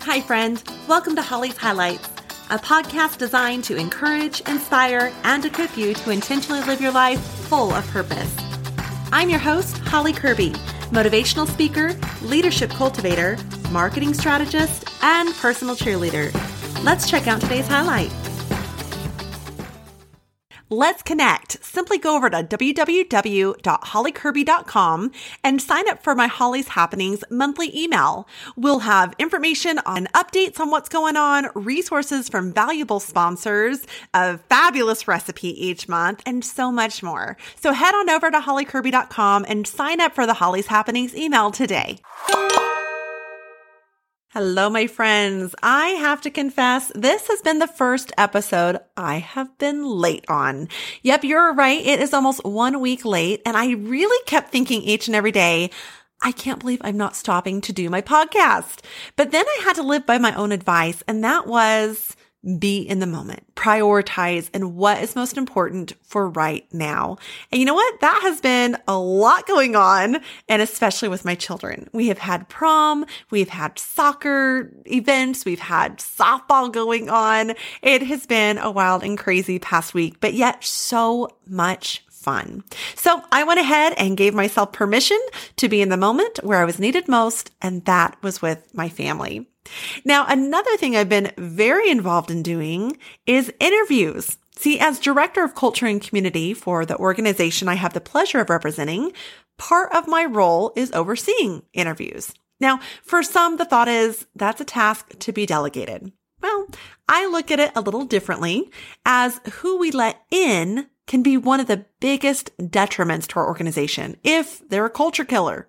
Hi, friends. Welcome to Holly's Highlights, a podcast designed to encourage, inspire, and equip you to intentionally live your life full of purpose. I'm your host, Holly Kirby, motivational speaker, leadership cultivator, marketing strategist, and personal cheerleader. Let's check out today's highlight. Let's connect. Simply go over to www.hollykirby.com and sign up for my Holly's Happenings monthly email. We'll have information on updates on what's going on, resources from valuable sponsors, a fabulous recipe each month, and so much more. So head on over to hollykirby.com and sign up for the Holly's Happenings email today. Hello, my friends. I have to confess, this has been the first episode I have been late on. Yep, you're right. It is almost 1 week late, and I really kept thinking each and every day, I can't believe I'm not stopping to do my podcast. But then I had to live by my own advice, and that was be in the moment, prioritize, and what is most important for right now. And you know what? That has been a lot going on, and especially with my children. We have had prom, we've had soccer events, we've had softball going on. It has been a wild and crazy past week, but yet so much fun. So I went ahead and gave myself permission to be in the moment where I was needed most, and that was with my family. Now, another thing I've been very involved in doing is interviews. See, as Director of Culture and Community for the organization I have the pleasure of representing, part of my role is overseeing interviews. Now, for some, the thought is that's a task to be delegated. Well, I look at it a little differently, as who we let in can be one of the biggest detriments to our organization if they're a culture killer,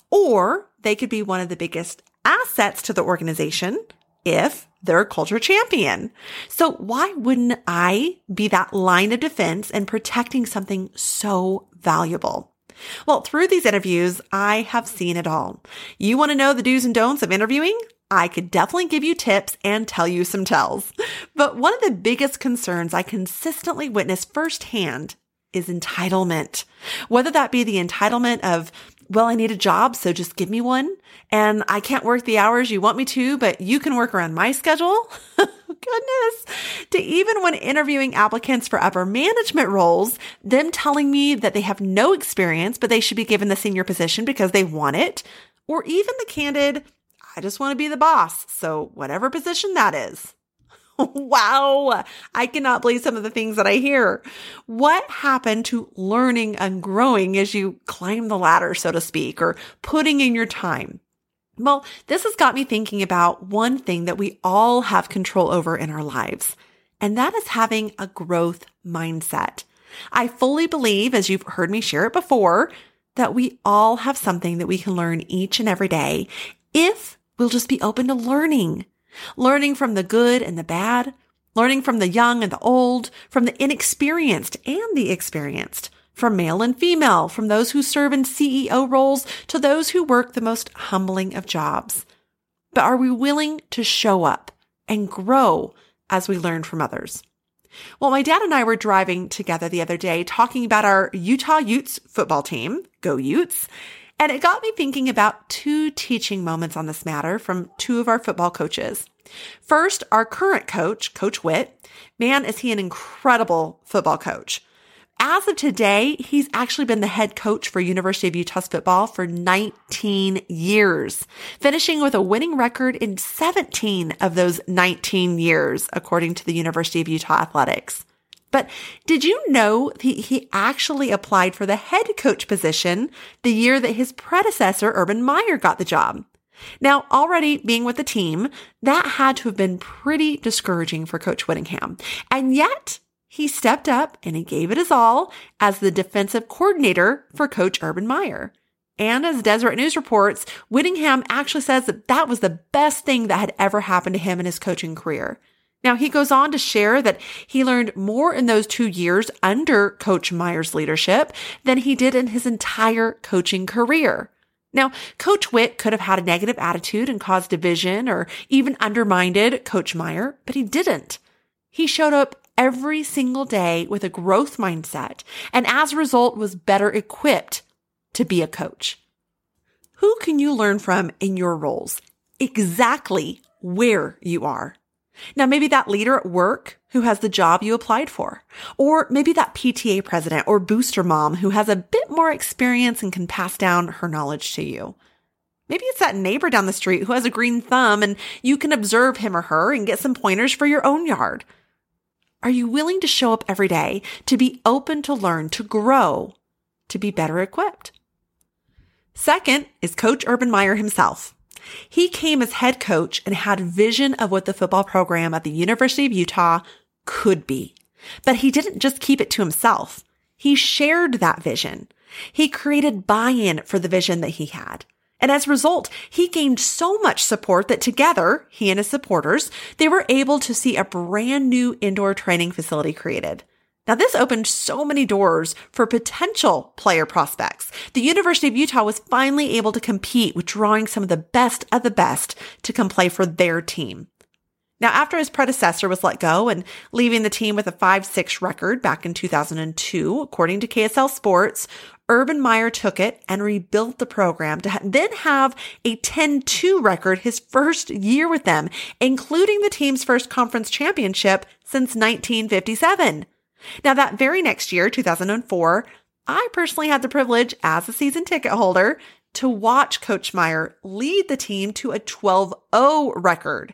or they could be one of the biggest assets to the organization if they're a culture champion. So why wouldn't I be that line of defense and protecting something so valuable? Well, through these interviews, I have seen it all. You want to know the do's and don'ts of interviewing? I could definitely give you tips and tell you some tells. But one of the biggest concerns I consistently witness firsthand is entitlement. Whether that be the entitlement of, well, I need a job, so just give me one. And I can't work the hours you want me to, but you can work around my schedule. Goodness. To even when interviewing applicants for upper management roles, them telling me that they have no experience, but they should be given the senior position because they want it. Or even the candid, I just want to be the boss. So whatever position that is. Wow. I cannot believe some of the things that I hear. What happened to learning and growing as you climb the ladder, so to speak, or putting in your time? Well, this has got me thinking about one thing that we all have control over in our lives, and that is having a growth mindset. I fully believe, as you've heard me share it before, that we all have something that we can learn each and every day if we'll just be open to learning. Learning from the good and the bad, learning from the young and the old, from the inexperienced and the experienced, from male and female, from those who serve in CEO roles to those who work the most humbling of jobs. But are we willing to show up and grow as we learn from others? Well, my dad and I were driving together the other day talking about our Utah Utes football team, Go Utes. And it got me thinking about two teaching moments on this matter from two of our football coaches. First, our current coach, Coach Witt. Man, is he an incredible football coach. As of today, he's actually been the head coach for University of Utah's football for 19 years, finishing with a winning record in 17 of those 19 years, according to the University of Utah Athletics. But did you know he actually applied for the head coach position the year that his predecessor, Urban Meyer, got the job? Now, already being with the team, that had to have been pretty discouraging for Coach Whittingham. And yet, he stepped up and he gave it his all as the defensive coordinator for Coach Urban Meyer. And as Deseret News reports, Whittingham actually says that that was the best thing that had ever happened to him in his coaching career. Now, he goes on to share that he learned more in those 2 years under Coach Meyer's leadership than he did in his entire coaching career. Now, Coach Witt could have had a negative attitude and caused division or even undermined Coach Meyer, but he didn't. He showed up every single day with a growth mindset and as a result was better equipped to be a coach. Who can you learn from in your roles? Exactly where you are. Now, maybe that leader at work who has the job you applied for, or maybe that PTA president or booster mom who has a bit more experience and can pass down her knowledge to you. Maybe it's that neighbor down the street who has a green thumb and you can observe him or her and get some pointers for your own yard. Are you willing to show up every day, to be open to learn, to grow, to be better equipped? Second is Coach Urban Meyer himself. He came as head coach and had vision of what the football program at the University of Utah could be. But he didn't just keep it to himself. He shared that vision. He created buy-in for the vision that he had. And as a result, he gained so much support that together, he and his supporters, they were able to see a brand new indoor training facility created. Now, this opened so many doors for potential player prospects. The University of Utah was finally able to compete with drawing some of the best to come play for their team. Now, after his predecessor was let go and leaving the team with a 5-6 record back in 2002, according to KSL Sports, Urban Meyer took it and rebuilt the program to then have a 10-2 record his first year with them, including the team's first conference championship since 1957. Now, that very next year, 2004, I personally had the privilege as a season ticket holder to watch Coach Meyer lead the team to a 12-0 record.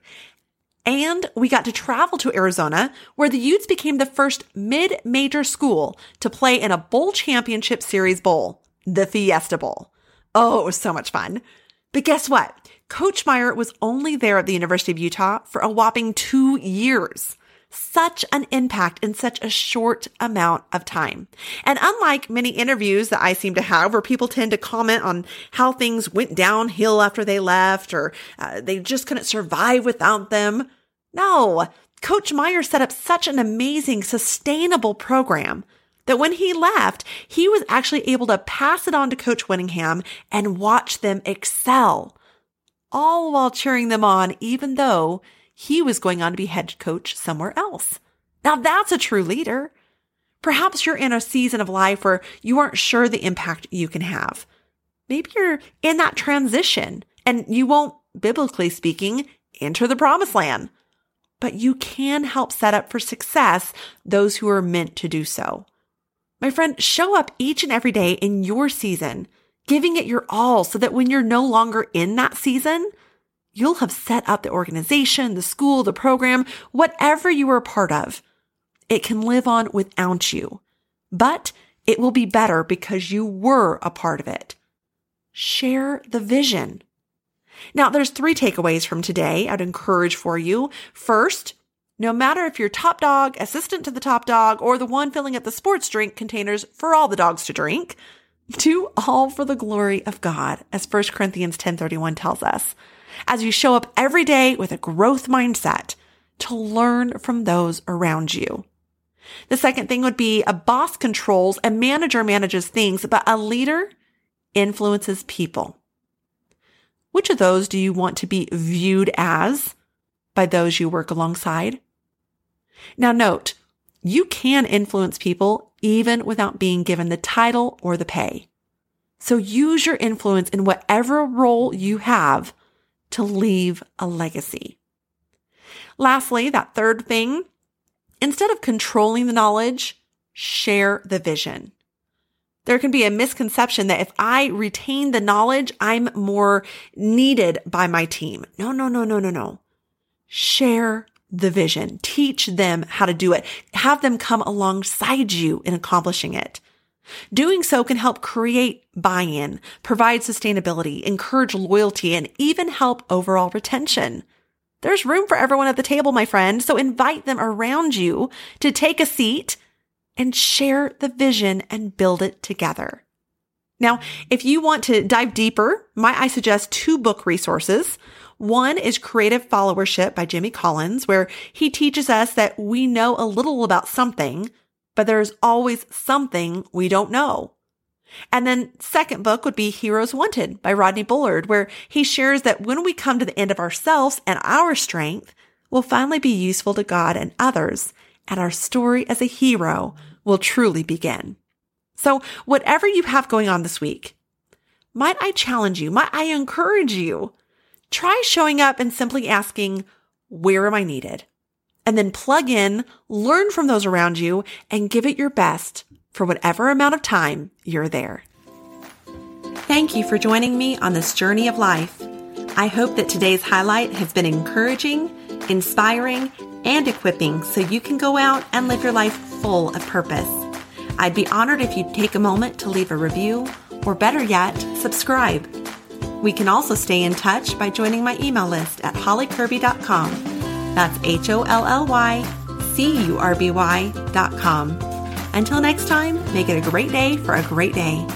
And we got to travel to Arizona, where the Utes became the first mid-major school to play in a bowl championship series bowl, the Fiesta Bowl. Oh, it was so much fun. But guess what? Coach Meyer was only there at the University of Utah for a whopping 2 years. Such an impact in such a short amount of time. And unlike many interviews that I seem to have where people tend to comment on how things went downhill after they left or they just couldn't survive without them. No, Coach Meyer set up such an amazing, sustainable program that when he left, he was actually able to pass it on to Coach Whittingham and watch them excel, all while cheering them on, even though he was going on to be head coach somewhere else. Now that's a true leader. Perhaps you're in a season of life where you aren't sure the impact you can have. Maybe you're in that transition and you won't, biblically speaking, enter the promised land. But you can help set up for success those who are meant to do so. My friend, show up each and every day in your season, giving it your all so that when you're no longer in that season, you'll have set up the organization, the school, the program, whatever you were a part of. It can live on without you, but it will be better because you were a part of it. Share the vision. Now, there's 3 takeaways from today I'd encourage for you. First, no matter if you're top dog, assistant to the top dog, or the one filling up the sports drink containers for all the dogs to drink, do all for the glory of God, as 1 Corinthians 10:31 tells us. As you show up every day with a growth mindset to learn from those around you. The second thing would be a boss controls, a manager manages things, but a leader influences people. Which of those do you want to be viewed as by those you work alongside? Now note, you can influence people even without being given the title or the pay. So use your influence in whatever role you have to leave a legacy. Lastly, that third thing, instead of controlling the knowledge, share the vision. There can be a misconception that if I retain the knowledge, I'm more needed by my team. No. Share the vision. Teach them how to do it. Have them come alongside you in accomplishing it. Doing so can help create buy-in, provide sustainability, encourage loyalty, and even help overall retention. There's room for everyone at the table, my friend, so invite them around you to take a seat and share the vision and build it together. Now, if you want to dive deeper, I suggest 2 book resources. One is Creative Followership by Jimmy Collins, where he teaches us that we know a little about something, but there's always something we don't know. And then second book would be Heroes Wanted by Rodney Bullard, where he shares that when we come to the end of ourselves and our strength, we'll finally be useful to God and others, and our story as a hero will truly begin. So whatever you have going on this week, might I challenge you, might I encourage you Try showing up and simply asking, where am I needed? And then plug in, learn from those around you, and give it your best for whatever amount of time you're there. Thank you for joining me on this journey of life. I hope that today's highlight has been encouraging, inspiring, and equipping so you can go out and live your life full of purpose. I'd be honored if you'd take a moment to leave a review, or better yet, subscribe. We can also stay in touch by joining my email list at hollycurby.com. That's HOLLYCURBY.com. Until next time, make it a great day for a great day.